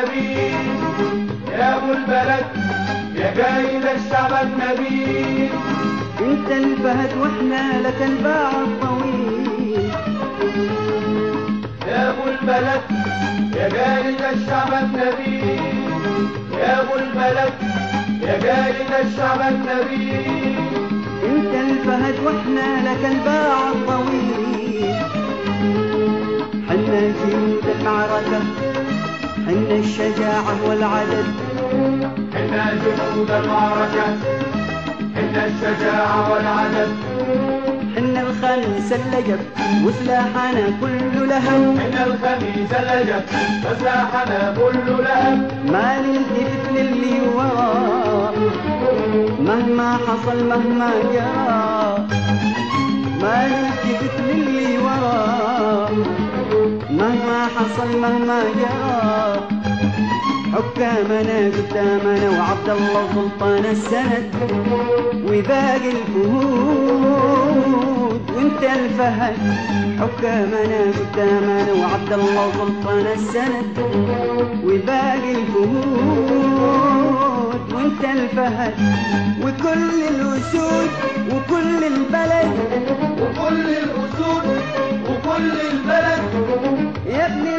النبيل، يا ابو البلد يا قايد الشعب النبيل. انت الفهد واحنا لك الباع الطويل، يا ابو البلد يا قايد الشعب النبيل، يا ابو البلد يا قايد الشعب النبيل. انت الفهد واحنا لك الباع الطويل، حنا جنود المعركة حنا الشجاعة والعدد، حنا جنود المعركة حنا الشجاعة والعدد، حنا الخميس اللجب وسلاحنا كله لهب، حنا الخميس اللجب وسلاحنا كله لهب. ما نلتفت للي وراه مهما حصل مهما جرى، ما نلتفت للي وراه مهما حصل مهما جرى. حكامنا قدامنا وعبد الله سلطان السند وباقي الفهود، وانت الفهد. حكامنا قدامنا وعبد الله سلطان السند وباقي الفهود، وانت الفهد. وكل الأسود وكل البلد وكل الأسود وكل البلد يا ابن